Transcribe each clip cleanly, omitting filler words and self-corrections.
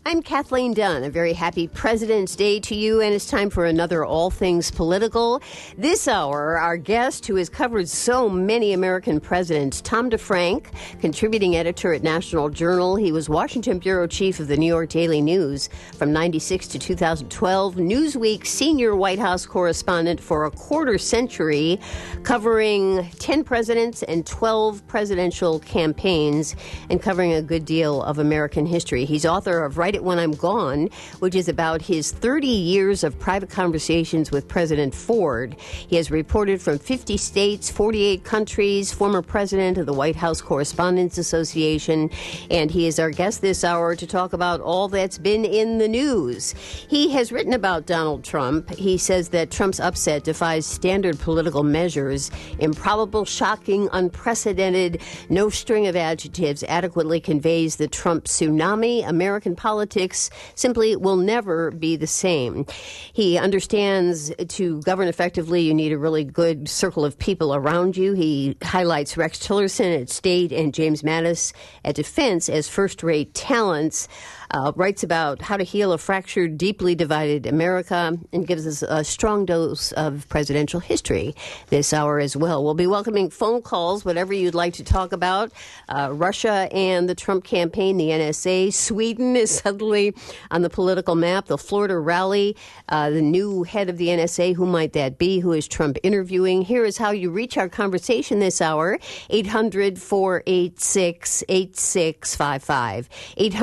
I'm Kathleen Dunn. A very happy President's Day to you, and it's time for another All Things Political. This hour, our guest, who has covered so many American presidents, Tom DeFrank, contributing editor at National Journal. He was Washington bureau chief of the New York Daily News from 96 to 2012, Newsweek senior White House correspondent for a quarter century, covering 10 presidents and 12 presidential campaigns, and covering a good deal of American history. He's author of Write It When I'm Gone, which is about his 30 years of private conversations with President Ford. He has reported from 50 states, 48 countries, former president of the White House Correspondents Association, and he is our guest this hour to talk about all that's been in the news. He has written about Donald Trump. He says that Trump's upset defies standard political measures. Improbable, shocking, unprecedented, no string of adjectives adequately conveys the Trump tsunami. American politics simply will never be the same. He understands to govern effectively, you need a really good circle of people around you. He highlights Rex Tillerson at State and James Mattis at Defense as first-rate talents. Writes about how to heal a fractured, deeply divided America, and gives us a strong dose of presidential history this hour as well. We'll be welcoming phone calls, whatever you'd like to talk about. Russia and the Trump campaign, the NSA. Sweden is suddenly on the political map. The Florida rally, the new head of the NSA, who might that be? Who is Trump interviewing? Here is how you reach our conversation this hour. 800-486-8655.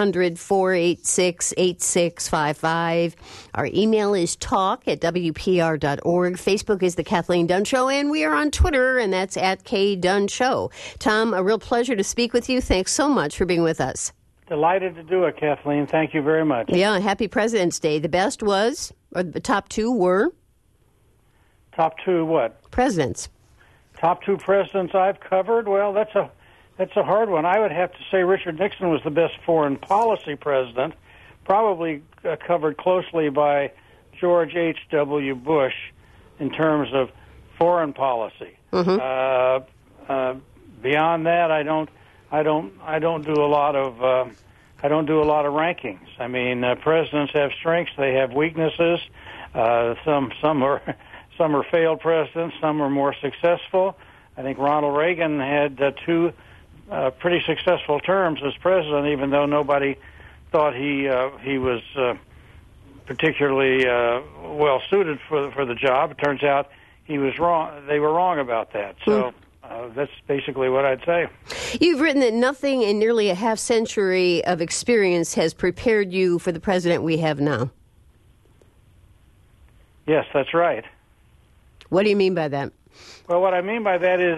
800-486-8655. Our email is talk@WPR.org. Facebook is The Kathleen Dunn Show, and we are on Twitter, and that's @KDunn Tom, a real pleasure to speak with you. Thanks so much for being with us. Delighted to do it, Kathleen. Thank you very much. Yeah, happy President's Day. The best was, or the top two were? Top two what? Presidents. Top two presidents I've covered? Well, that's a hard one. I would have to say Richard Nixon was the best foreign policy president, probably covered closely by George H.W. Bush in terms of foreign policy. Mm-hmm. Beyond that, I don't do a lot of rankings. I mean, presidents have strengths, they have weaknesses. Some are failed presidents, some are more successful. I think Ronald Reagan had two pretty successful terms as president, even though nobody thought he was particularly well suited for the job. It turns out he was wrong. They were wrong about that. So that's basically what I'd say. You've written that nothing in nearly a half century of experience has prepared you for the president we have now. Yes, that's right. What do you mean by that? Well, what I mean by that is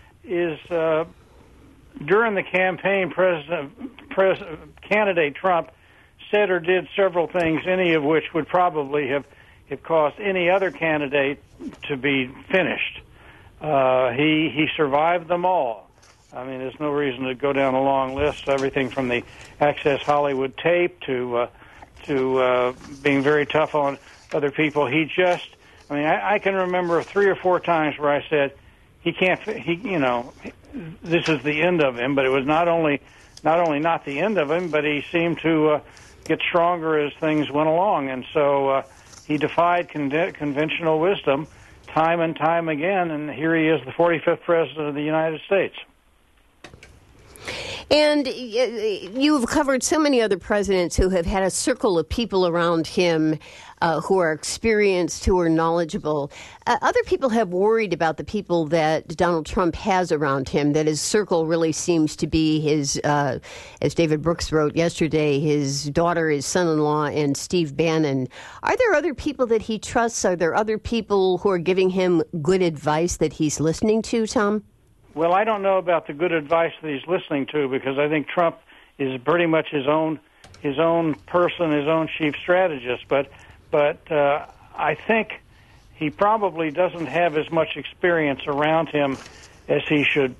during the campaign, candidate Trump said or did several things, any of which would probably have caused any other candidate to be finished. He survived them all. I mean, there's no reason to go down a long list. Everything from the Access Hollywood tape to being very tough on other people. I can remember 3 or 4 times where I said, this is the end of him, but it was not only not the end of him, but he seemed to get stronger as things went along. And so he defied conventional wisdom time and time again, and here he is, the 45th President of the United States. And you've covered so many other presidents who have had a circle of people around him who are experienced, who are knowledgeable. Other people have worried about the people that Donald Trump has around him, that his circle really seems to be his, as David Brooks wrote yesterday, his daughter, his son-in-law, and Steve Bannon. Are there other people that he trusts? Are there other people who are giving him good advice that he's listening to, Tom? Well, I don't know about the good advice that he's listening to, because I think Trump is pretty much his own person, his own chief strategist. But I think he probably doesn't have as much experience around him as he should.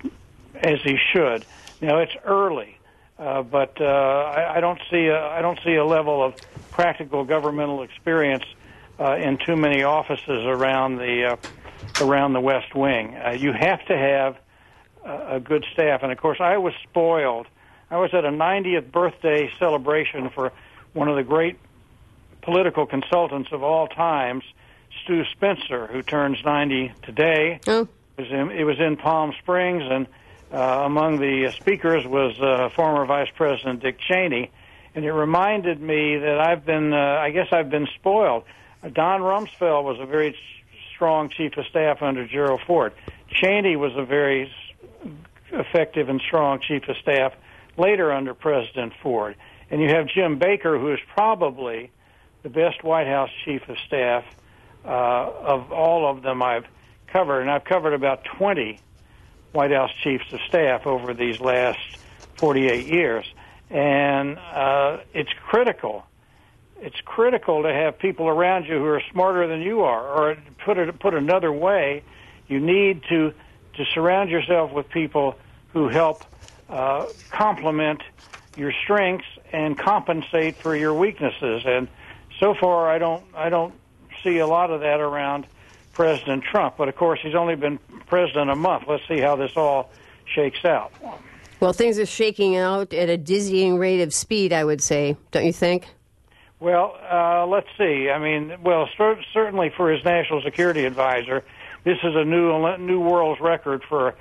It's early, but I don't see a level of practical governmental experience in too many offices around the West Wing. You have to have a good staff, and of course, I was spoiled. I was at a 90th birthday celebration for one of the great political consultants of all times, Stu Spencer, who turns 90 today. Oh. It was in Palm Springs, and among the speakers was former Vice President Dick Cheney. And it reminded me that I've been spoiled. Don Rumsfeld was a very strong chief of staff under Gerald Ford. Cheney was a very effective and strong chief of staff later under President Ford. And you have Jim Baker, who is probably the best White House chief of staff of all of them I've covered. And I've covered about 20 White House chiefs of staff over these last 48 years. And it's critical. It's critical to have people around you who are smarter than you are. Or put another way, you need to surround yourself with people who help complement your strengths and compensate for your weaknesses. And so far, I don't see a lot of that around President Trump. But of course, he's only been president a month. Let's see how this all shakes out. Well, things are shaking out at a dizzying rate of speed, I would say, don't you think? Well, let's see. I mean, certainly for his national security advisor, this is a new world's record for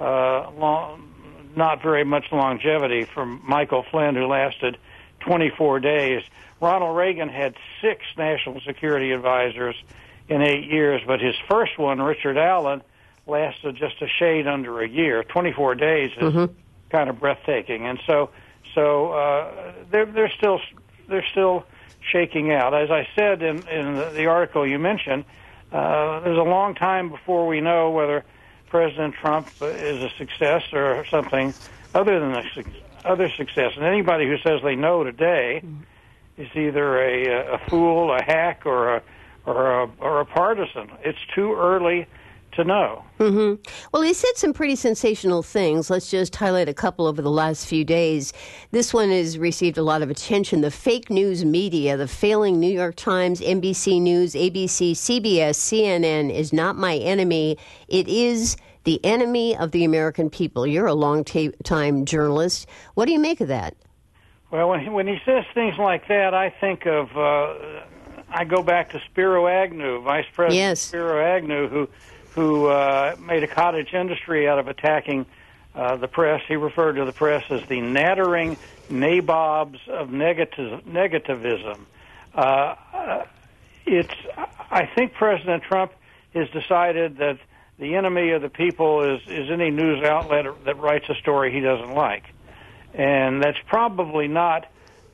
not very much longevity from Michael Flynn, who lasted 24 days. Ronald Reagan had 6 national security advisors in 8 years, but his first one, Richard Allen, lasted just a shade under a year. 24 days is kind of breathtaking, and so they're still shaking out. As I said in the article you mentioned, there's a long time before we know whether President Trump is a success or something other than other success. And anybody who says they know today is either a fool, a hack, or a partisan. It's too early to know. Well, he said some pretty sensational things. Let's just highlight a couple over the last few days. This one has received a lot of attention. The fake news media, the failing New York Times, NBC News, ABC, CBS, CNN is not my enemy. It is the enemy of the American people. You're a long-time journalist. What do you make of that? Well, when he says things like that, I think of, I go back to Spiro Agnew, Vice President Spiro Agnew, who made a cottage industry out of attacking the press. He referred to the press as the nattering nabobs of negativism. I think President Trump has decided that the enemy of the people is any news outlet that writes a story he doesn't like, and that's probably not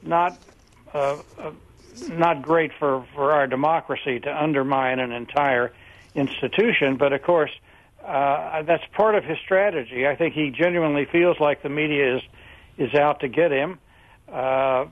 great for our democracy to undermine an entire institution. But of course, that's part of his strategy. I think he genuinely feels like the media is out to get him. But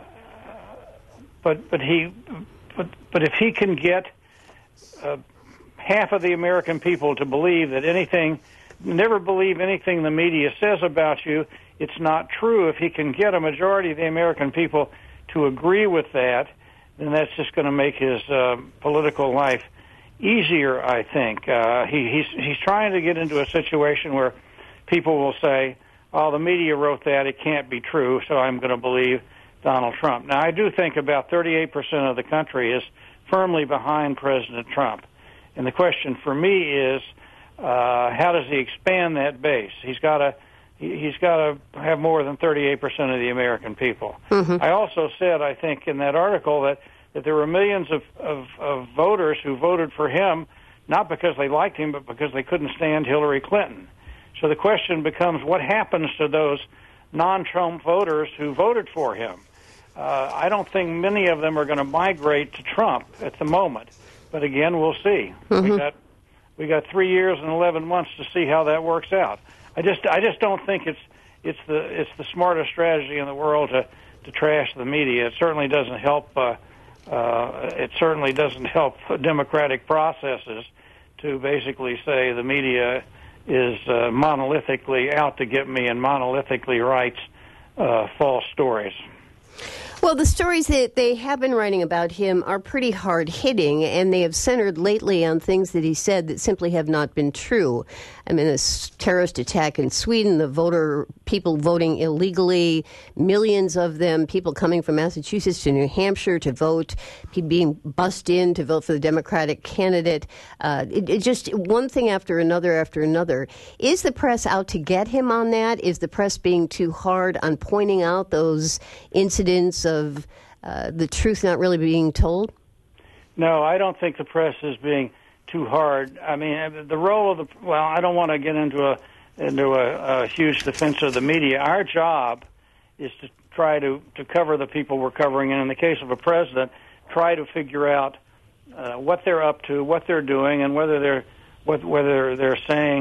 if he can get half of the American people to believe that never believe anything the media says about you, it's not true. If he can get a majority of the American people to agree with that, then that's just going to make his political life easier, I think. He's trying to get into a situation where people will say, oh, the media wrote that, it can't be true, so I'm going to believe Donald Trump. Now, I do think about 38% of the country is firmly behind President Trump. And the question for me is, how does he expand that base? He's got to have more than 38% of the American people. I also said, I think, in that article that there were millions of voters who voted for him, not because they liked him, but because they couldn't stand Hillary Clinton. So the question becomes, what happens to those non-Trump voters who voted for him? I don't think many of them are going to migrate to Trump at the moment. But again, we'll see. We got 3 years and 11 months to see how that works out. I just don't think it's the smartest strategy in the world to trash the media. It certainly doesn't help. It certainly doesn't help democratic processes to basically say the media is monolithically out to get me and monolithically writes false stories. Well, the stories that they have been writing about him are pretty hard-hitting, and they have centered lately on things that he said that simply have not been true. I mean, this terrorist attack in Sweden, people voting illegally, millions of them, people coming from Massachusetts to New Hampshire to vote, being bussed in to vote for the Democratic candidate. It just one thing after another after another. Is the press out to get him on that? Is the press being too hard on pointing out those incidents of the truth not really being told? No, I don't think the press is being too hard. I mean, the role of I don't want to get into a huge defense of the media. Our job is to try to cover the people we're covering, and in the case of a president, try to figure out what they're up to, what they're doing, and whether they're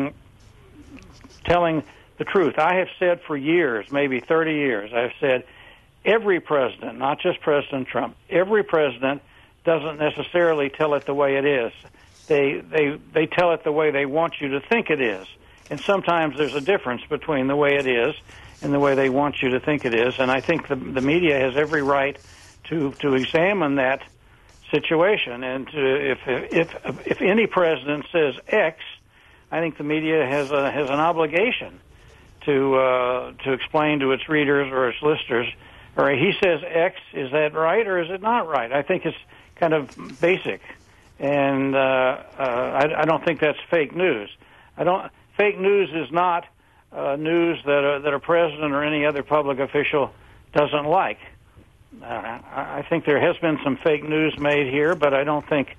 telling the truth. I have said for years, maybe 30 years, I've said every president, not just President Trump, every president doesn't necessarily tell it the way it is. They tell it the way they want you to think it is. And sometimes there's a difference between the way it is and the way they want you to think it is. And I think the media has every right to examine that situation. And if any president says X, I think the media has an obligation to explain to its readers or its listeners, all right, he says X, is that right or is it not right? I think it's kind of basic, and I don't think that's fake news. Fake news is not news that a president or any other public official doesn't like. I think there has been some fake news made here, but I don't think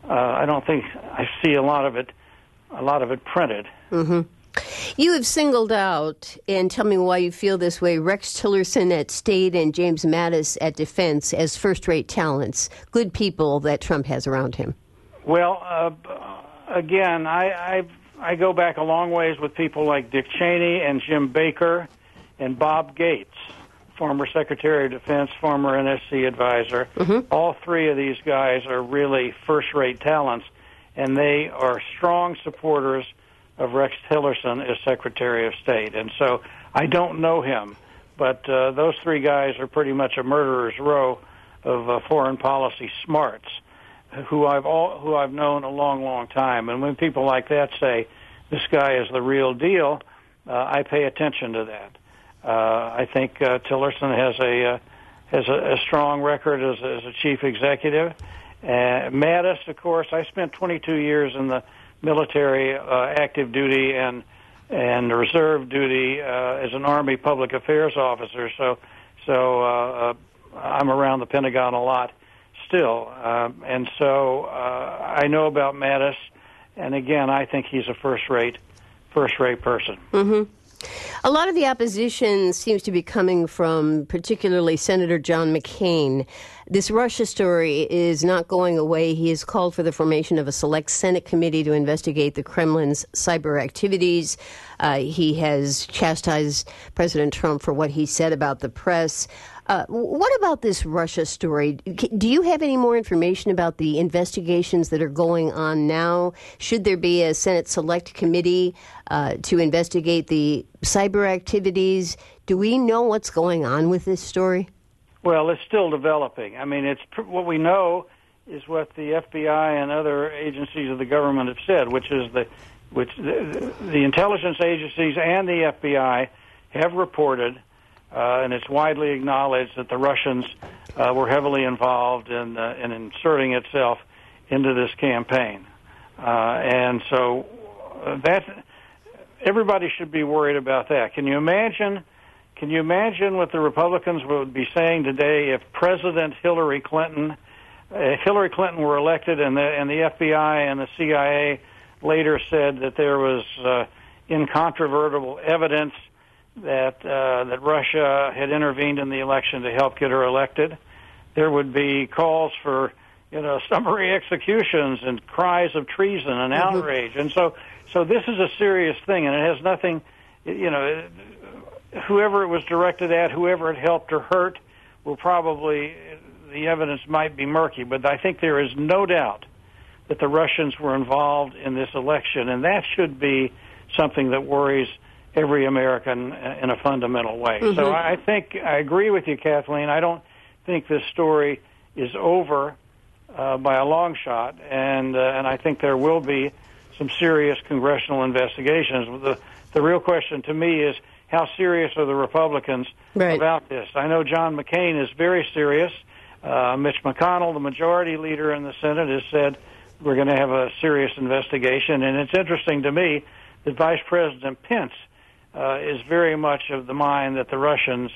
I see a lot of it printed. Mm-hmm. You have singled out, and tell me why you feel this way, Rex Tillerson at State and James Mattis at Defense as first-rate talents, good people that Trump has around him. Well, again, I go back a long ways with people like Dick Cheney and Jim Baker and Bob Gates, former Secretary of Defense, former NSC advisor. Mm-hmm. All three of these guys are really first-rate talents, and they are strong supporters of Rex Tillerson as Secretary of State. And so I don't know him, but those three guys are pretty much a murderer's row of foreign policy smarts who I've known a long, long time. And when people like that say this guy is the real deal, I pay attention to that. I think Tillerson has a strong record as a chief executive. Mattis, of course, I spent 22 years in the military, active duty and reserve duty as an Army public affairs officer. So I'm around the Pentagon a lot still, and so I know about Mattis. And again, I think he's a first-rate person. Mm-hmm. A lot of the opposition seems to be coming from particularly Senator John McCain. This Russia story is not going away. He has called for the formation of a select Senate committee to investigate the Kremlin's cyber activities. He has chastised President Trump for what he said about the press. What about this Russia story? Do you have any more information about the investigations that are going on now? Should there be a Senate Select Committee to investigate the cyber activities? Do we know what's going on with this story? Well, it's still developing. I mean, what we know is what the FBI and other agencies of the government have said, which is the intelligence agencies and the FBI have reported. And it's widely acknowledged that the Russians were heavily involved in inserting itself into this campaign. And so everybody should be worried about that. Can you imagine what the Republicans would be saying today if President Hillary Clinton were elected and the FBI and the CIA later said that there was incontrovertible evidence that Russia had intervened in the election to help get her elected? There would be calls for summary executions and cries of treason and outrage. And so this is a serious thing, and it has nothing. Whoever it was directed at, whoever it helped or hurt, the evidence might be murky. But I think there is no doubt that the Russians were involved in this election, and that should be something that worries every American in a fundamental way. Mm-hmm. So I think I agree with you, Kathleen. I don't think this story is over by a long shot, and I think there will be some serious congressional investigations. The real question to me is, how serious are the Republicans about this? I know John McCain is very serious. Mitch McConnell, the majority leader in the Senate, has said we're going to have a serious investigation. And it's interesting to me that Vice President Pence is very much of the mind that the Russians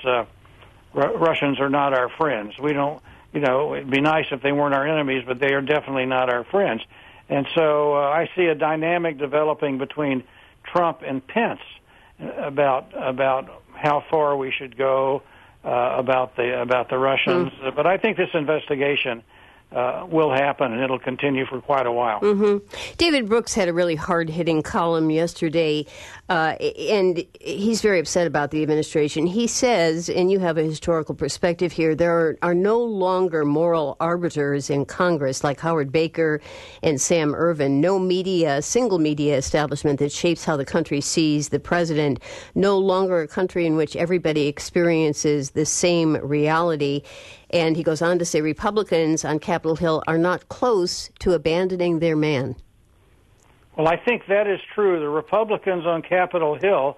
are not our friends. We don't, it'd be nice if they weren't our enemies, but they are definitely not our friends. And so I see a dynamic developing between Trump and Pence about how far we should go about the Russians. But I think this investigation will happen, and it'll continue for quite a while. David Brooks had a really hard-hitting column yesterday, and he's very upset about the administration. He says, and you have a historical perspective here, there are no longer moral arbiters in Congress like Howard Baker and Sam Ervin. No single media establishment that shapes how the country sees the president. No longer a country in which everybody experiences the same reality. And he goes on to say Republicans on Capitol Hill are not close to abandoning their man. Well, I think that is true. The Republicans on Capitol Hill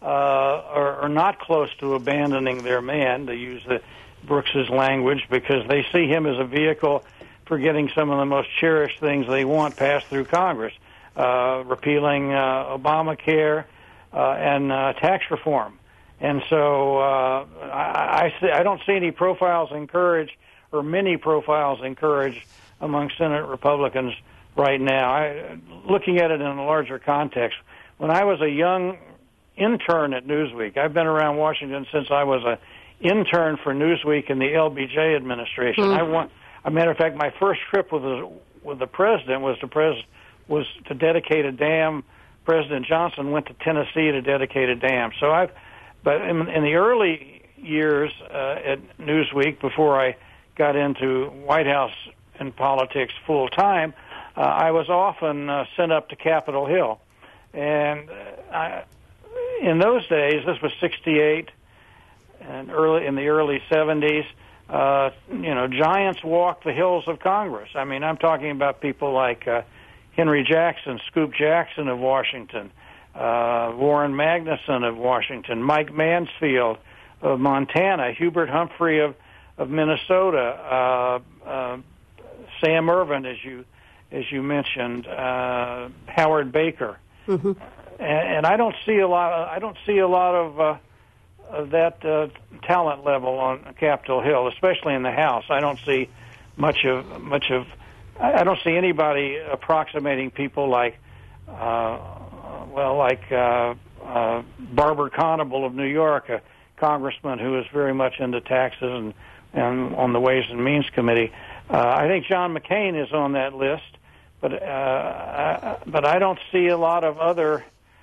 are not close to abandoning their man, to use Brooks's language, because they see him as a vehicle for getting some of the most cherished things they want passed through Congress, repealing Obamacare and tax reform. And so I don't see any profiles encouraged, or many profiles encouraged among Senate Republicans right now. Looking at it in a larger context, when I was a young intern at Newsweek, I've been around Washington since I was an intern for Newsweek in the LBJ administration. As a matter of fact, my first trip with the president was to dedicate a dam. President Johnson went to Tennessee to dedicate a dam. But in the early years at Newsweek, before I got into White House and politics full time, I was often sent up to Capitol Hill. And in those days, this was 68 and in the early 70s, giants walked the hills of Congress. I mean, I'm talking about people like Henry Jackson, Scoop Jackson of Washington, Warren Magnuson of Washington, Mike Mansfield of Montana, Hubert Humphrey of Minnesota, Sam Ervin, as you mentioned, Howard Baker, and I don't see a lot of that talent level on Capitol Hill, especially in the House. I don't see much of. I don't see anybody approximating people like. Barbara Conable of New York, a congressman who is very much into taxes and on the Ways and Means Committee. I think John McCain is on that list, but I don't see a lot of other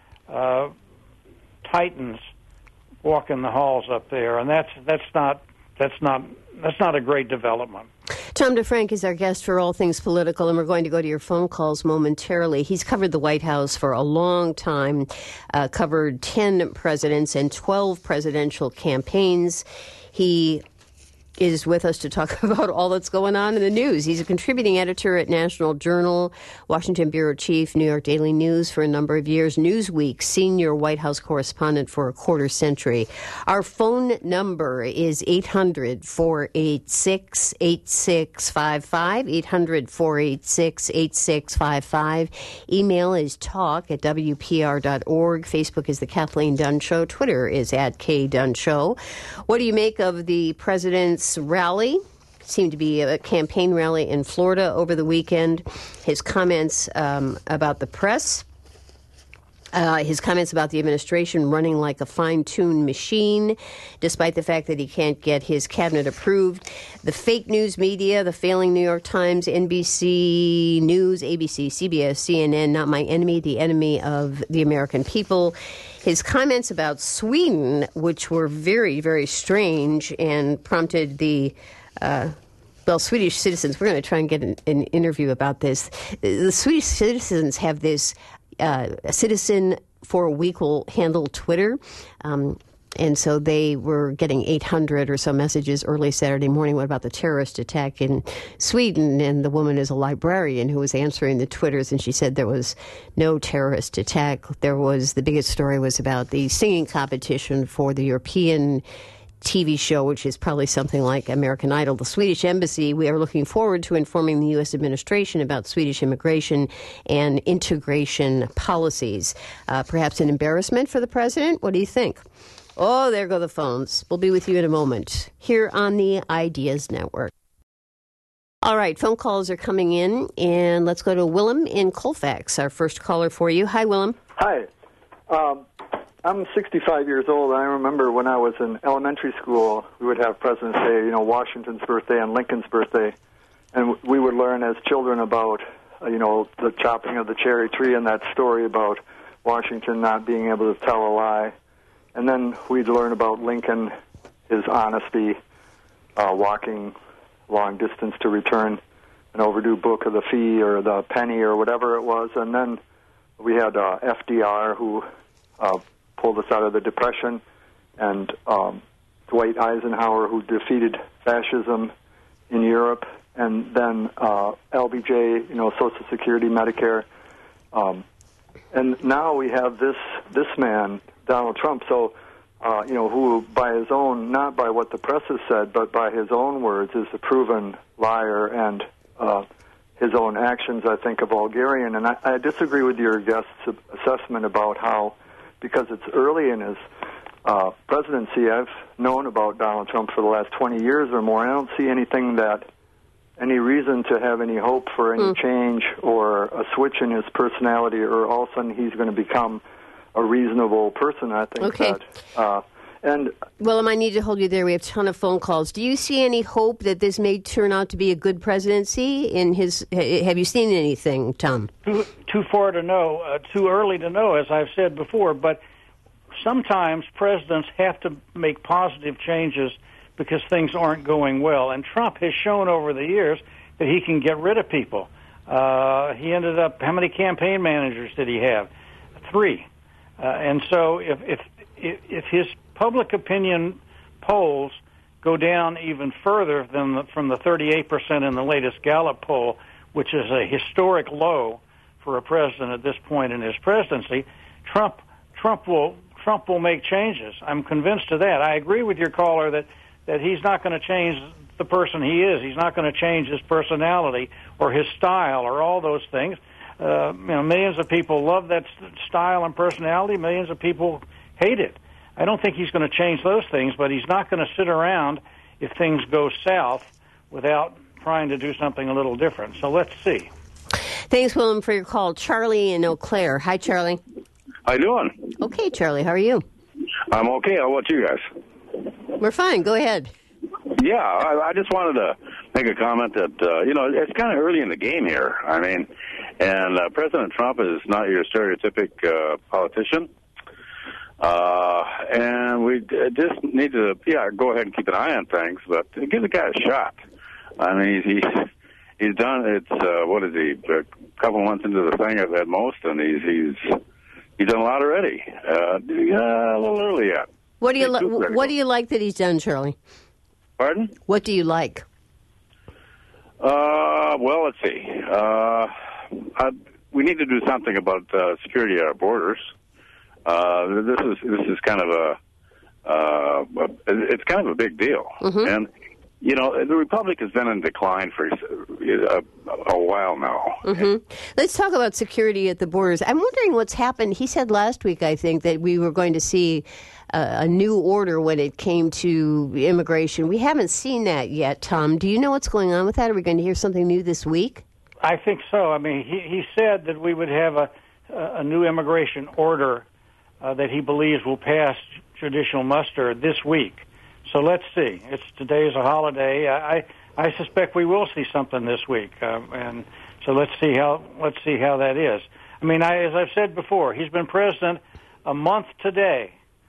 titans walking the halls up there, and that's not a great development. Tom DeFrank is our guest for All Things Political, and we're going to go to your phone calls momentarily. He's covered the White House for a long time, covered 10 presidents and 12 presidential campaigns. He is with us to talk about all that's going on in the news. He's a contributing editor at National Journal, Washington bureau chief, New York Daily News for a number of years, Newsweek senior White House correspondent for a quarter century. Our phone number is 800-486-8655, 800-486-8655. Email is talk@WPR.org. Facebook is The Kathleen Dunn Show. Twitter is @KDunn What do you make of the president's rally? Seemed to be a campaign rally in Florida over the weekend. His comments about the press, his comments about the administration running like a fine-tuned machine, despite the fact that he can't get his cabinet approved. The fake news media, the failing New York Times, NBC News, ABC, CBS, CNN, not my enemy, the enemy of the American people. His comments about Sweden, which were very, very strange and prompted the Swedish citizens. We're going to try and get an interview about this. The Swedish citizens have this a citizen for a week will handle Twitter. And so they were getting 800 or so messages early Saturday morning. What about the terrorist attack in Sweden? And the woman is a librarian who was answering the Twitters, and she said there was no terrorist attack. The biggest story was about the singing competition for the European TV show, which is probably something like American Idol. The Swedish Embassy, we are looking forward to informing the U.S. administration about Swedish immigration and integration policies. Perhaps an embarrassment for the president? What do you think? Oh, there go the phones. We'll be with you in a moment here on the Ideas Network. All right, phone calls are coming in, and let's go to Willem in Colfax, our first caller for you. Hi, Willem. Hi. I'm 65 years old. I remember when I was in elementary school, we would have President's Day, Washington's birthday and Lincoln's birthday, and we would learn as children about, the chopping of the cherry tree and that story about Washington not being able to tell a lie. And then we'd learn about Lincoln, his honesty, walking long distance to return an overdue book of the fee or the penny or whatever it was. And then we had FDR, who pulled us out of the Depression, and Dwight Eisenhower, who defeated fascism in Europe, and then LBJ, Social Security, Medicare. And now we have this man, Donald Trump, who by his own, not by what the press has said, but by his own words, is a proven liar, and his own actions, I think, are Bulgarian. And I disagree with your guest's assessment about how, because it's early in his presidency, I've known about Donald Trump for the last 20 years or more, and I don't see any reason to have any hope for any change or a switch in his personality, or all of a sudden he's going to become a reasonable person. I think Willem, I need to hold you there. We have a ton of phone calls. Do you see any hope that this may turn out to be a good presidency? Have you seen anything, Tom? Too far to know, too early to know, as I've said before. But sometimes presidents have to make positive changes because things aren't going well. And Trump has shown over the years that he can get rid of people. He ended up, how many campaign managers did he have? 3. And so if his public opinion polls go down even further than from the 38% in the latest Gallup poll, which is a historic low for a president at this point in his presidency, Trump will make changes. I'm convinced of that. I agree with your caller that he's not going to change the person he is. He's not going to change his personality or his style or all those things. Millions of people love that style and personality. Millions of people hate it. I don't think he's going to change those things, but he's not going to sit around if things go south without trying to do something a little different. So let's see. Thanks, Willem, for your call. Charlie in Eau Claire. Hi, Charlie. How you doing? Okay, Charlie. How are you? I'm okay. How about you guys? We're fine. Go ahead. Yeah, I just wanted to make a comment that, it's kind of early in the game here. I mean, and President Trump is not your stereotypic politician. And we just need to, go ahead and keep an eye on things, but give the guy a shot. I mean, he's done, it's, a couple months into the thing at most, and he's done a lot already. A little early yet. What do you like that he's done, Charlie? Pardon? What do you like? Well, let's see. We need to do something about security at our borders. This is kind of it's kind of a big deal, and the Republic has been in decline for a while now. Let's talk about security at the borders. I'm wondering what's happened. He said last week, I think, that we were going to see a new order when it came to immigration. We haven't seen that yet, Tom. Do you know what's going on with that? Are we going to hear something new this week? I think so. I mean, he said that we would have a new immigration order that he believes will pass judicial muster this week. So let's see. Today is a holiday. I suspect we will see something this week, and so let's see how that is. I mean, as I've said before, he's been president a month today,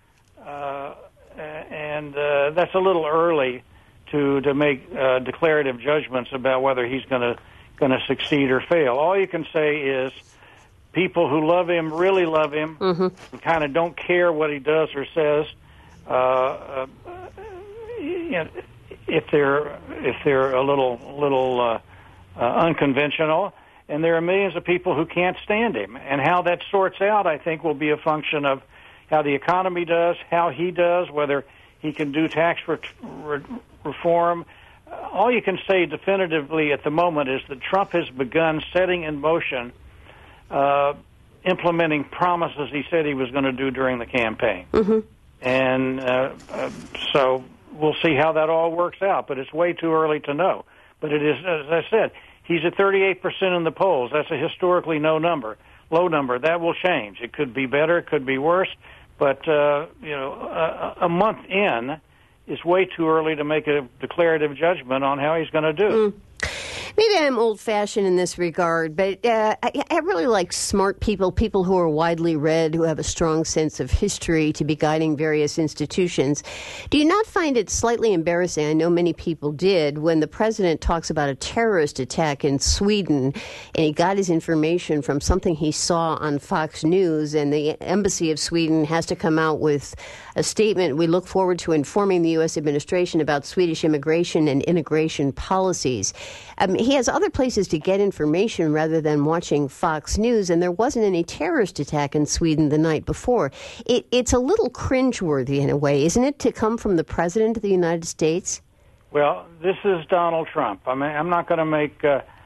and that's a little early to make declarative judgments about whether he's going to succeed or fail. All you can say is people who love him really love him, and kind of don't care what he does or says, if they're a little unconventional, and there are millions of people who can't stand him. And how that sorts out, I think, will be a function of how the economy does, how he does, whether he can do tax reform. All you can say definitively at the moment is that Trump has begun setting in motion implementing promises he said he was going to do during the campaign. Mm-hmm. And so we'll see how that all works out, but it's way too early to know. But it is, as I said, he's at 38% in the polls. That's a historically low number. That will change. It could be better, it could be worse, but a month in is way too early to make a declarative judgment on how he's going to do. Maybe I'm old-fashioned in this regard, but I really like smart people who are widely read, who have a strong sense of history to be guiding various institutions. Do you not find it slightly embarrassing, I know many people did, when the president talks about a terrorist attack in Sweden, and he got his information from something he saw on Fox News, and the Embassy of Sweden has to come out with a statement, "We look forward to informing the U.S. administration about Swedish immigration and integration policies." He has other places to get information rather than watching Fox News, and there wasn't any terrorist attack in Sweden the night before. It's a little cringeworthy in a way, isn't it, to come from the President of the United States? Well, this is Donald Trump. I mean, I'm not going to make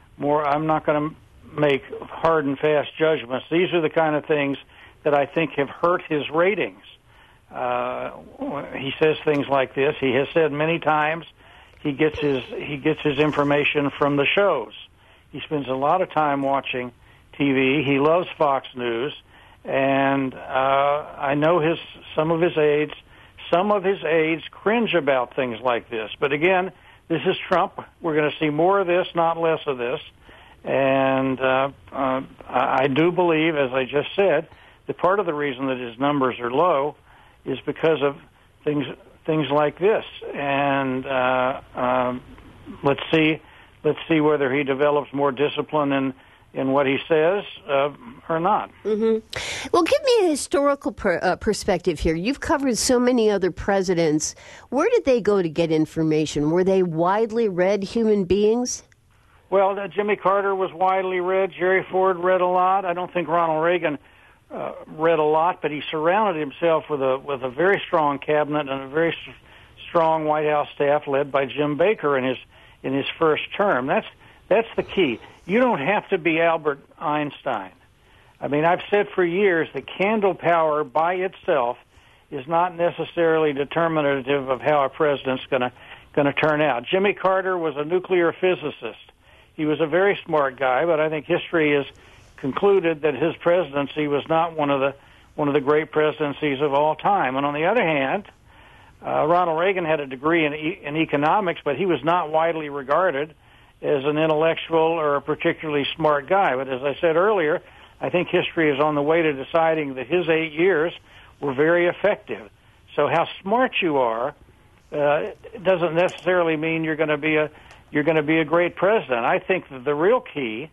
make hard and fast judgments. These are the kind of things that I think have hurt his ratings. He says things like this. He has said many times he gets his information from the shows. He spends a lot of time watching TV. He loves Fox News, and I know some of his aides cringe about things like this. But again, this is Trump. We're going to see more of this, not less of this. And I do believe, as I just said, that part of the reason that his numbers are low is because of things like this. And let's see whether he develops more discipline in what he says or not. Mm-hmm. Well, give me a historical perspective here. You've covered so many other presidents. Where did they go to get information? Were they widely read human beings? Well, Jimmy Carter was widely read. Jerry Ford read a lot. I don't think Ronald Reagan read a lot, but he surrounded himself with a very strong cabinet and a very strong White House staff led by Jim Baker in his first term. That's the key. You don't have to be Albert Einstein. I mean, I've said for years that candle power by itself is not necessarily determinative of how a president's going to turn out. Jimmy Carter was a nuclear physicist. He was a very smart guy, but I think history has concluded that his presidency was not one of the great presidencies of all time. And on the other hand, Ronald Reagan had a degree in economics, but he was not widely regarded as an intellectual or a particularly smart guy. But as I said earlier, I think history is on the way to deciding that his 8 years were very effective. So how smart you are doesn't necessarily mean you're going to be a great president. I think that the real key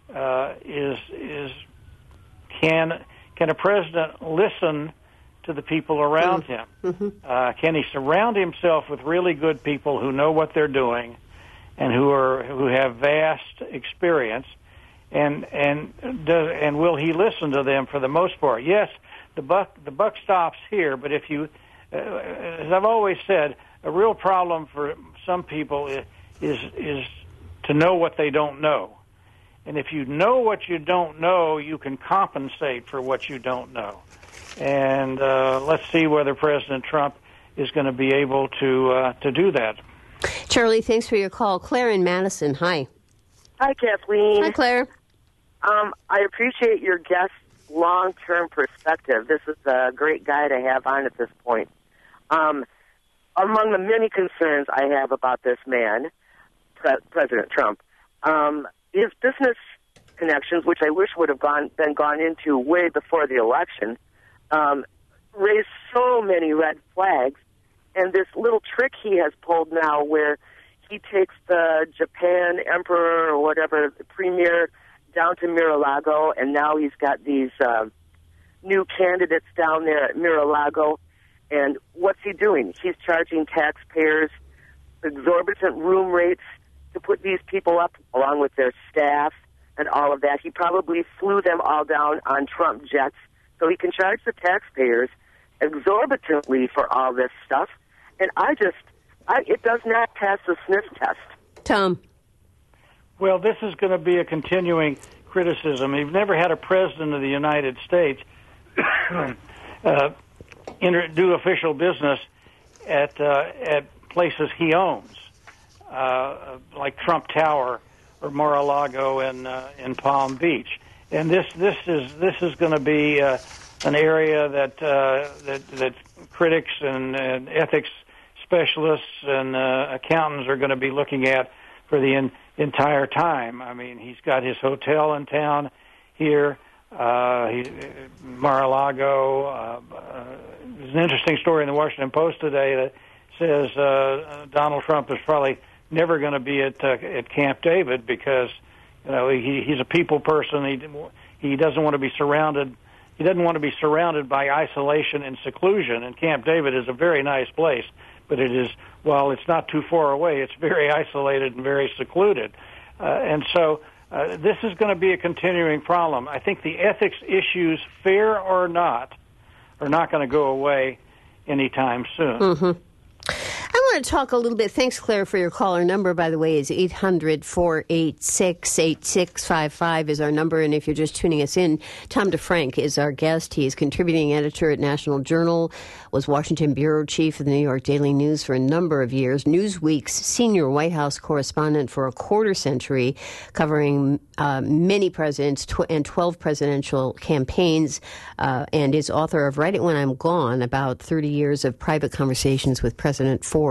is can a president listen to the people around him? Mm-hmm. Can he surround himself with really good people who know what they're doing and who have vast experience? And will he listen to them for the most part? Yes, the buck stops here. But if you, as I've always said, a real problem for some people is to know what they don't know. And if you know what you don't know, you can compensate for what you don't know. And let's see whether President Trump is going to be able to do that. Charlie, thanks for your call. Claire in Madison, hi. Hi, Kathleen. Hi, Claire. I appreciate your guest's long-term perspective. This is a great guy to have on at this point. Among the many concerns I have about this man, President Trump, his business connections, which I wish would have been gone into way before the election, raised so many red flags. And this little trick he has pulled now where he takes the Japan emperor or whatever, the premier, down to Mar-a-Lago, and now he's got these new candidates down there at Mar-a-Lago. And what's he doing? He's charging taxpayers exorbitant room rates to put these people up, along with their staff and all of that. He probably flew them all down on Trump jets so he can charge the taxpayers exorbitantly for all this stuff. And it does not pass the sniff test. Tom. Well, this is going to be a continuing criticism. You've never had a president of the United States do official business at places he owns, like Trump Tower or Mar-a-Lago in Palm Beach. And this is going to be an area that critics and ethics specialists and accountants are going to be looking at for the entire time. I mean, he's got his hotel in town here, Mar-a-Lago. There's an interesting story in the Washington Post today that says Donald Trump is probably never going to be at Camp David because he's a people person. He doesn't want to be surrounded. He doesn't want to be surrounded by isolation and seclusion. And Camp David is a very nice place, but it is, while it's not too far away, it's very isolated and very secluded. And so this is going to be a continuing problem. I think the ethics issues, fair or not, are not going to go away anytime soon. Mm-hmm. I want to talk a little bit. Thanks, Claire, for your call. Our number, by the way, is 800-486-8655 is our number. And if you're just tuning us in, Tom DeFrank is our guest. He is contributing editor at National Journal, was Washington bureau chief of the New York Daily News for a number of years, Newsweek's senior White House correspondent for a quarter century, covering many presidents and 12 presidential campaigns, and is author of Write It When I'm Gone, about 30 years of private conversations with President Ford.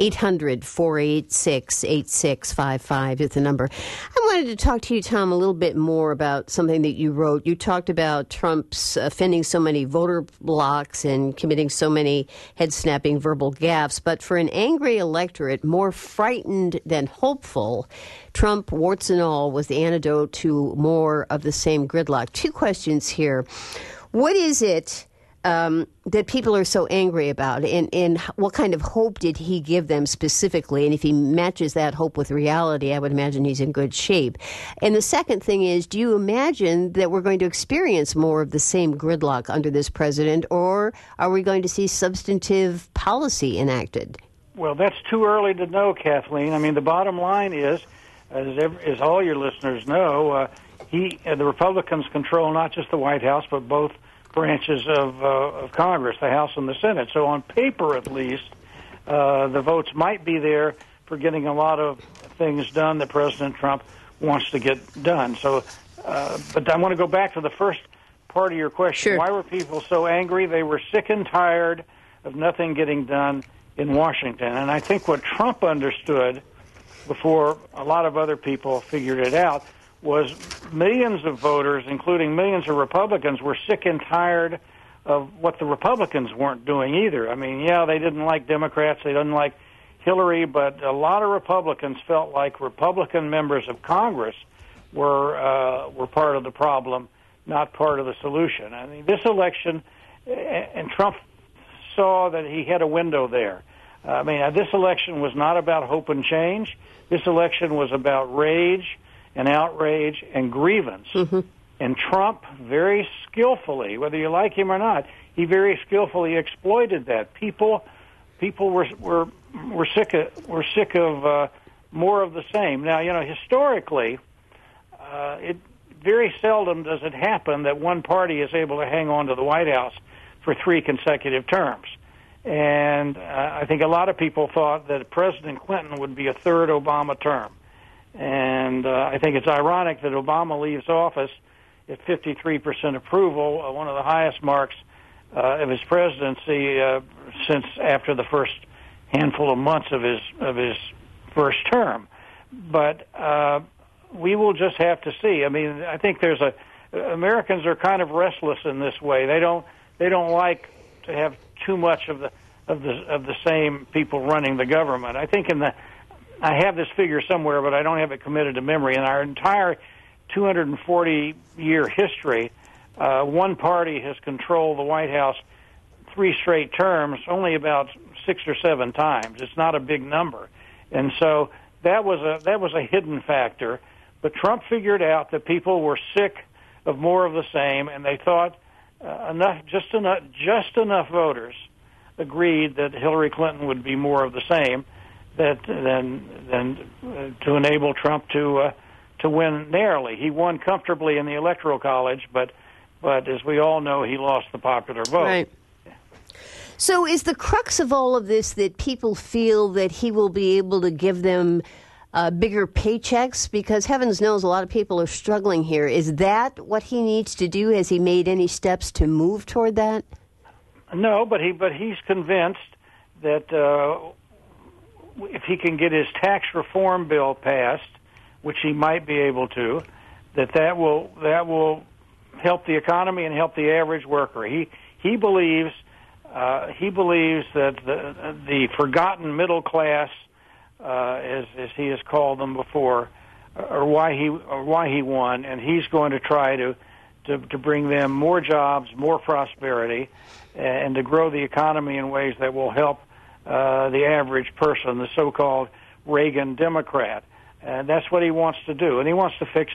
800-486-8655 is the number. I wanted to talk to you, Tom, a little bit more about something that you wrote. You talked about Trump's offending so many voter blocks and committing so many head-snapping verbal gaffes. But for an angry electorate, more frightened than hopeful, Trump, warts and all, was the antidote to more of the same gridlock. Two questions here. What is it that people are so angry about, and what kind of hope did he give them specifically? And if he matches that hope with reality, I would imagine he's in good shape. And the second thing is, do you imagine that we're going to experience more of the same gridlock under this president, or are we going to see substantive policy enacted? Well, that's too early to know, Kathleen. I mean, the bottom line is, as all your listeners know, the Republicans control not just the White House, but both branches of Congress, the House and the Senate. So on paper, at least, the votes might be there for getting a lot of things done that President Trump wants to get done. So, but I want to go back to the first part of your question. Sure. Why were people so angry? They were sick and tired of nothing getting done in Washington. And I think what Trump understood before a lot of other people figured it out was millions of voters, including millions of Republicans, were sick and tired of what the Republicans weren't doing either. I mean, yeah, they didn't like Democrats, they didn't like Hillary, but a lot of Republicans felt like Republican members of Congress were part of the problem, not part of the solution. I mean, this election, and Trump saw that he had a window there. I mean, this election was not about hope and change. This election was about rage and outrage and grievance. Mm-hmm. And Trump very skillfully, whether you like him or not, he very skillfully exploited that. People were sick of more of the same. Now, historically, it very seldom does it happen that one party is able to hang on to the White House for 3 consecutive terms. And I think a lot of people thought that President Clinton would be a third Obama term. And I think it's ironic that Obama leaves office at 53% approval, one of the highest marks of his presidency since after the first handful of months of his first term. But we will just have to see. I mean, I think Americans are kind of restless in this way. They don't like to have too much of the same people running the government. I think I have this figure somewhere, but I don't have it committed to memory. In our entire 240-year history, one party has controlled the White House 3 straight terms only about 6 or 7 times. It's not a big number, and so that was a hidden factor. But Trump figured out that people were sick of more of the same, and they thought just enough voters agreed that Hillary Clinton would be more of the same, than to enable Trump to win narrowly. He won comfortably in the Electoral College, but as we all know, he lost the popular vote. Right. So is the crux of all of this that people feel that he will be able to give them bigger paychecks? Because heavens knows a lot of people are struggling here. Is that what he needs to do? Has he made any steps to move toward that? No, but he's convinced that if he can get his tax reform bill passed, which he might be able to, that will help the economy and help the average worker. He believes that the forgotten middle class, as he has called them before, are why he won, and he's going to try to bring them more jobs, more prosperity, and to grow the economy in ways that will help the average person, the so-called Reagan Democrat. And that's what he wants to do. And he wants to fix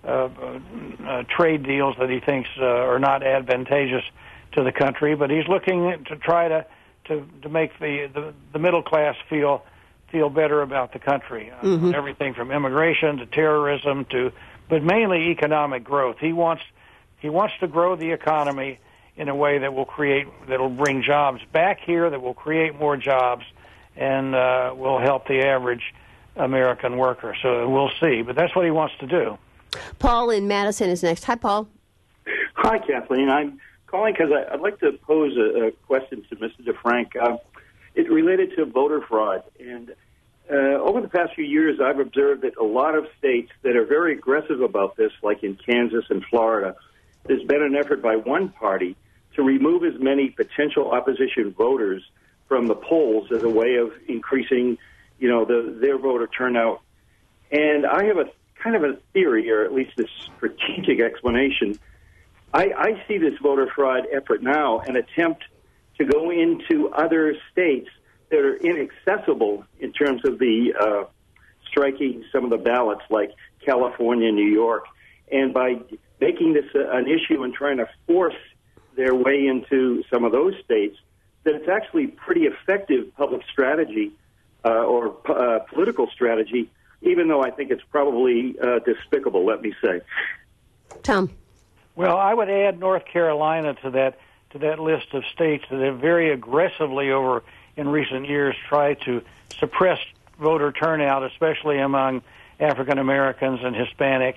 trade deals that he thinks are not advantageous to the country. But he's looking to try to make the middle class feel better about the country. Everything from immigration to terrorism but mainly economic growth. He wants to grow the economy in a way that will bring jobs back here, that will create more jobs, and will help the average American worker. So we'll see. But that's what he wants to do. Paul in Madison is next. Hi, Paul. Hi, Kathleen. I'm calling because I'd like to pose a question to Mr. DeFrank. It's related to voter fraud. And over the past few years, I've observed that a lot of states that are very aggressive about this, like in Kansas and Florida, there's been an effort by one party to remove as many potential opposition voters from the polls as a way of increasing, their voter turnout. And I have a kind of a theory, or at least a strategic explanation. I see this voter fraud effort now an attempt to go into other states that are inaccessible in terms of the striking some of the ballots, like California, New York, and by making this an issue and trying to force their way into some of those states, that it's actually pretty effective public strategy or political strategy, even though I think it's probably despicable, let me say. Tom. Well, I would add North Carolina to that list of states that have very aggressively in recent years tried to suppress voter turnout, especially among African Americans and Hispanics.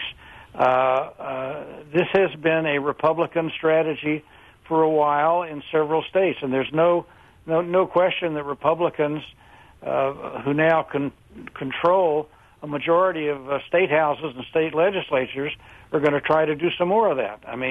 This has been a Republican strategy for a while in several states, and there's no question that Republicans who now control a majority of state houses and state legislatures are going to try to do some more of that. I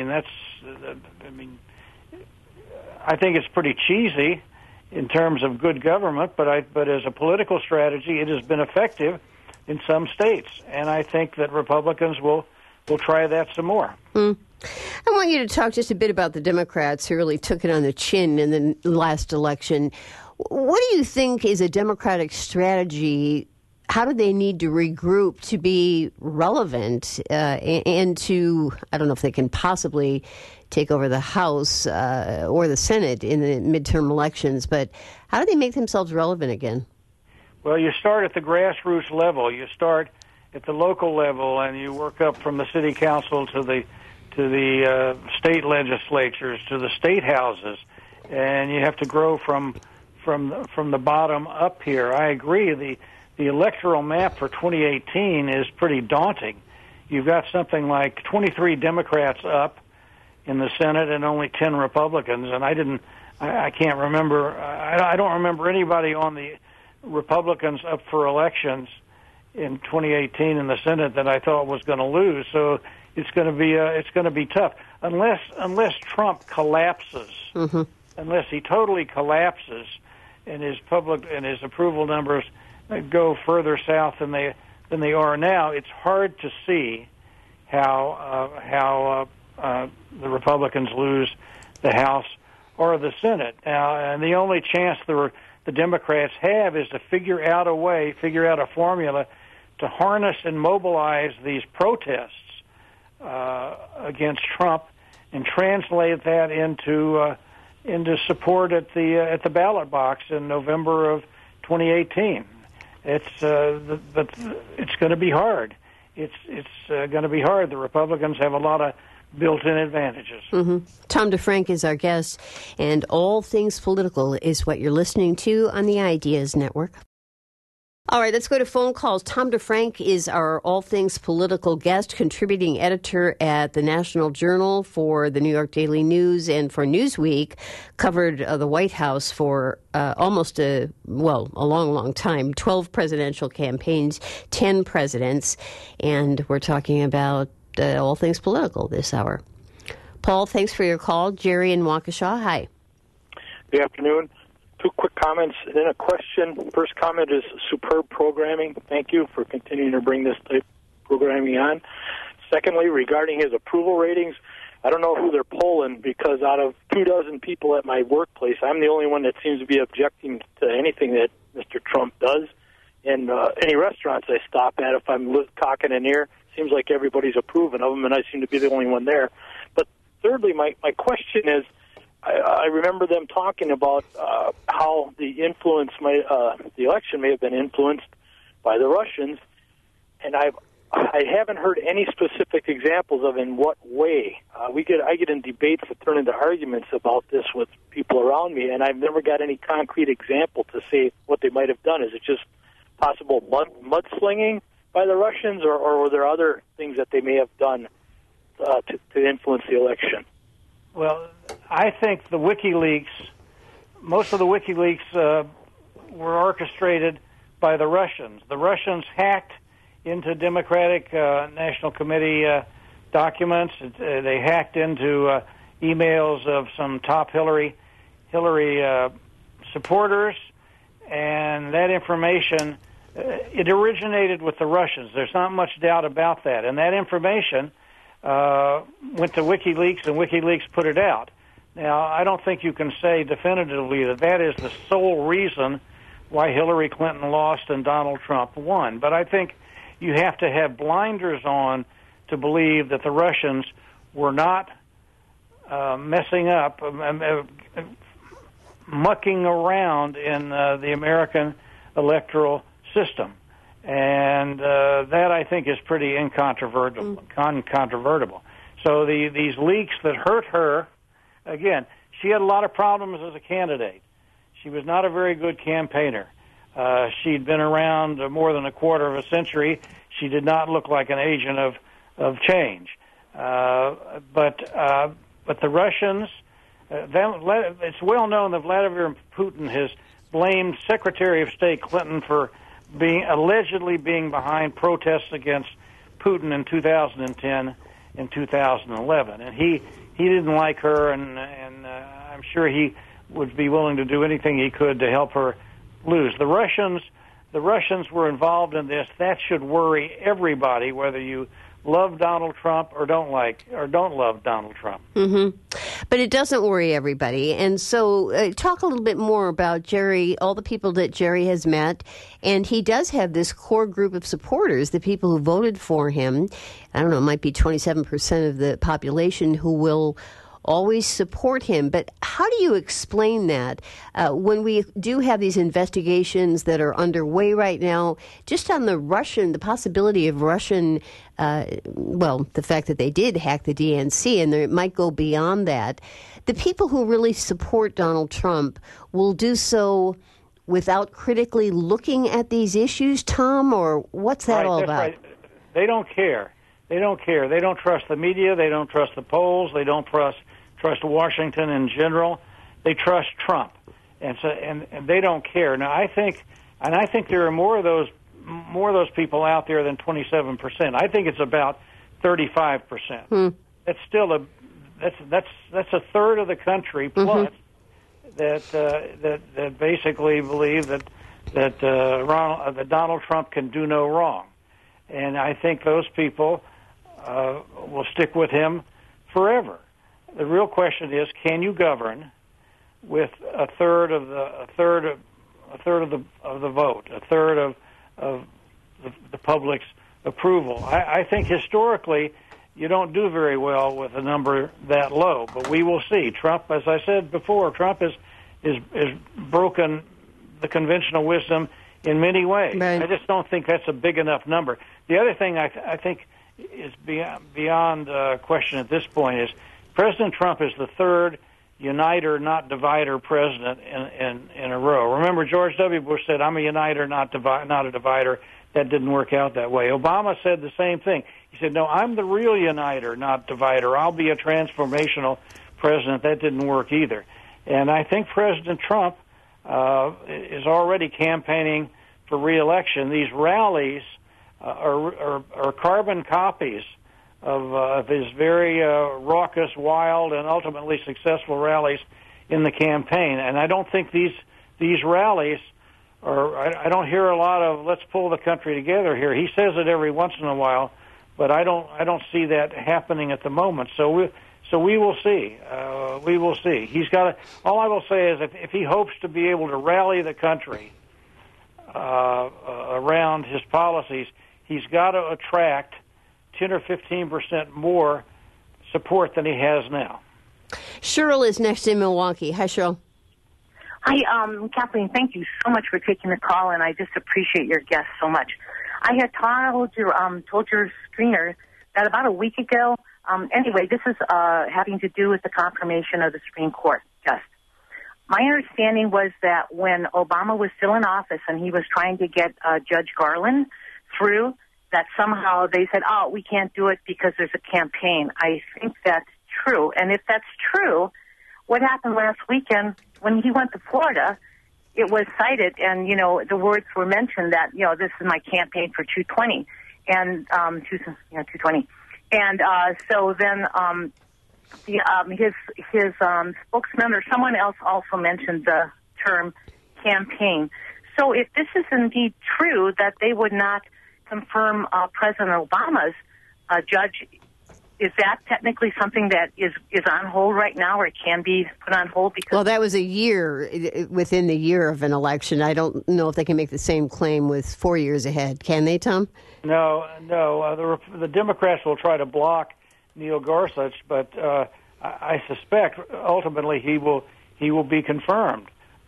think it's pretty cheesy in terms of good government, but as a political strategy, it has been effective in some states, and I think that Republicans will try that some more. I want you to talk just a bit about the Democrats who really took it on the chin in the last election. What do you think is a Democratic strategy? How do they need to regroup to be relevant and to, I don't know if they can possibly take over the House or the Senate in the midterm elections, but how do they make themselves relevant again? Well, you start at the grassroots level. You start at the local level, and you work up from the city council to the state legislatures, to the state houses, and you have to grow from the bottom up here. I agree. The electoral map for 2018 is pretty daunting. You've got something like 23 Democrats up in the Senate and only 10 Republicans, and I can't remember. I don't remember anybody on the Republicans up for elections in 2018 in the Senate that I thought was going to lose. So it's going to be tough unless Trump collapses, unless he totally collapses, and his approval numbers go further south than they are now. It's hard to see how the Republicans lose the House or the Senate. Now, and the only chance the Democrats have is to figure out a formula to harness and mobilize these protests against Trump and translate that into support at the ballot box in November of 2018. It's going to be hard. It's going to be hard. The Republicans have a lot of built-in advantages. Mm-hmm. Tom DeFrank is our guest, and All Things Political is what you're listening to on the Ideas Network. All right, let's go to phone calls. Tom DeFrank is our All Things Political guest, contributing editor at the National Journal for the New York Daily News and for Newsweek, covered the White House for almost a long time, 12 presidential campaigns, 10 presidents, and we're talking about All Things Political this hour. Paul, thanks for your call. Jerry in Waukesha, hi. Good afternoon. 2 quick comments and then a question. First comment is superb programming. Thank you for continuing to bring this type of programming on. Secondly, regarding his approval ratings, I don't know who they're polling because out of 24 people at my workplace, I'm the only one that seems to be objecting to anything that Mr. Trump does. In any restaurants I stop at, if I'm talking in here, seems like everybody's approving of them, and I seem to be the only one there. But thirdly, my question is, I remember them talking about how the election may have been influenced by the Russians, and I haven't heard any specific examples of in what way. I get in debates that turn into arguments about this with people around me, and I've never got any concrete example to say what they might have done. Is it just possible mudslinging by the Russians, or were there other things that they may have done to influence the election? Well, I think most of the WikiLeaks were orchestrated by the Russians. The Russians hacked into Democratic National Committee documents. They hacked into emails of some top Hillary supporters, and that information, it originated with the Russians. There's not much doubt about that. And that information went to WikiLeaks, and WikiLeaks put it out. Now, I don't think you can say definitively that is the sole reason why Hillary Clinton lost and Donald Trump won. But I think you have to have blinders on to believe that the Russians were not messing up, mucking around in the American electoral system. And that, I think, is pretty incontrovertible. So these leaks that hurt her, again, she had a lot of problems as a candidate. She was not a very good campaigner. She'd been around more than a quarter of a century. She did not look like an agent of change. But the Russians, it's well known that Vladimir Putin has blamed Secretary of State Clinton for allegedly being behind protests against Putin in 2010 and 2011, and he didn't like her, and I'm sure he would be willing to do anything he could to help her lose. The Russians were involved in this. That should worry everybody, whether you love Donald Trump or don't love Donald Trump. Mm-hmm. But it doesn't worry everybody. And so talk a little bit more about Jerry, all the people that Jerry has met. And he does have this core group of supporters, the people who voted for him. I don't know, it might be 27% of the population who will always support him. But how do you explain that when we do have these investigations that are underway right now, just on the possibility of Russian, the fact that they did hack the DNC, and it might go beyond that. The people who really support Donald Trump will do so without critically looking at these issues, Tom, or what's that all about? Right. They don't care. They don't care. They don't trust the media. They don't trust the polls. They don't trust Washington in general. They trust Trump, and so and they don't care. Now, I think there are more of those people out there than 27%. I think it's about 35%. That's still that's a third of the country plus that basically believe that Donald Trump can do no wrong, and I think those people will stick with him forever. The real question is, can you govern with a third of the vote, a third of the public's approval. I think historically you don't do very well with a number that low, but we will see. Trump, as I said before, Trump is broken the conventional wisdom in many ways. Right. I just don't think that's a big enough number. The other thing I think is beyond question at this point is President Trump is the third uniter, not divider president in a row. Remember, George W. Bush said, "I'm a uniter, not a divider." That didn't work out that way. Obama said the same thing. He said, "No, I'm the real uniter, not divider. I'll be a transformational president." That didn't work either. And I think President Trump is already campaigning for re-election. These rallies are carbon copies of his very raucous, wild, and ultimately successful rallies in the campaign. And I don't think these rallies are. I don't hear a lot of "let's pull the country together" here. He says it every once in a while, but I don't see that happening at the moment. So we will see. We will see. He's got. All I will say is, if he hopes to be able to rally the country around his policies, he's got to attract 10 or 15% more support than he has now. Cheryl is next in Milwaukee. Hi, Cheryl. Hi, Kathleen. Thank you so much for taking the call, and I just appreciate your guest so much. I had told your screener that about a week ago. Anyway, this is having to do with the confirmation of the Supreme Court. Yes. My understanding was that when Obama was still in office and he was trying to get Judge Garland through, that somehow they said, "Oh, we can't do it because there's a campaign." I think that's true. And if that's true, what happened last weekend when he went to Florida, it was cited, and, the words were mentioned that, this is my campaign for 220, and 220. And so then his spokesman or someone else also mentioned the term campaign. So if this is indeed true that they would not confirm President Obama's judge, is that technically something that is on hold right now, or it can be put on hold? Because that was a year, within the year of an election. I don't know if they can make the same claim with 4 years ahead. Can they, Tom? No. The Democrats will try to block Neil Gorsuch, but I suspect ultimately he will be confirmed.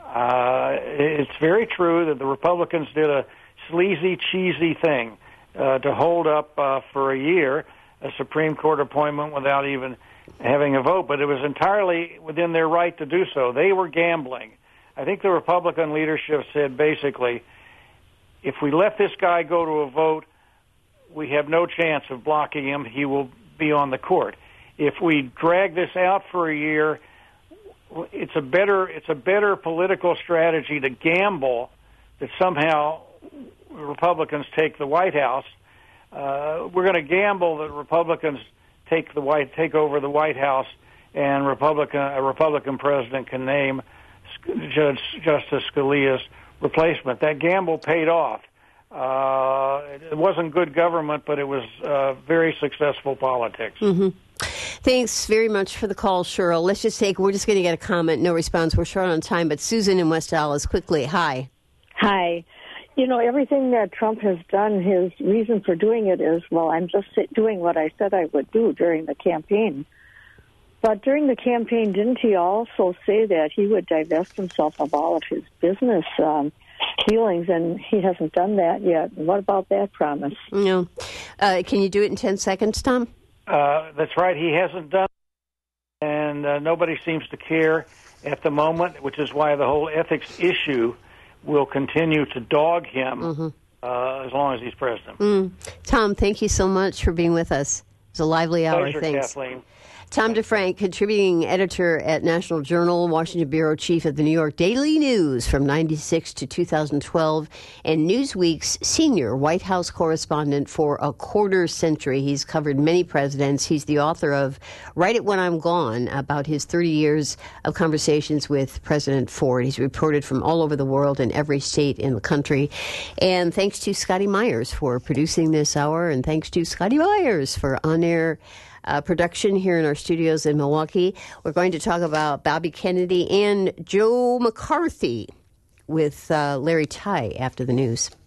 It's very true that the Republicans did a sleazy, cheesy thing to hold up for a year a Supreme Court appointment without even having a vote, but it was entirely within their right to do so. They were gambling. I think the Republican leadership said basically, if we let this guy go to a vote, we have no chance of blocking him. He will be on the court. If we drag this out for a year, it's a better political strategy to gamble that somehow Republicans take the White House. We're going to gamble that Republicans take over the White House, and a Republican president can name Justice Scalia's replacement. That gamble paid off. It wasn't good government, but it was very successful politics. Mm-hmm. Thanks very much for the call, Cheryl. We're just going to get a comment, no response. We're short on time, but Susan in West Dallas, quickly. Hi. Hi. Everything that Trump has done, his reason for doing it is, well, I'm just doing what I said I would do during the campaign. But during the campaign, didn't he also say that he would divest himself of all of his business dealings, and he hasn't done that yet? What about that promise? No. Can you do it in 10 seconds, Tom? That's right. He hasn't done it, and nobody seems to care at the moment, which is why the whole ethics issue will continue to dog him as long as he's president. Tom, thank you so much for being with us. It was a lively hour. Pleasure, Thanks. Kathleen. Tom DeFrank, contributing editor at National Journal, Washington bureau chief of the New York Daily News from 96 to 2012, and Newsweek's senior White House correspondent for a quarter century. He's covered many presidents. He's the author of Write It When I'm Gone, about his 30 years of conversations with President Ford. He's reported from all over the world in every state in the country. And thanks to Scotty Myers for producing this hour, and thanks to Scotty Myers for on-air production here in our studios in Milwaukee. We're going to talk about Bobby Kennedy and Joe McCarthy with Larry Tye after the news.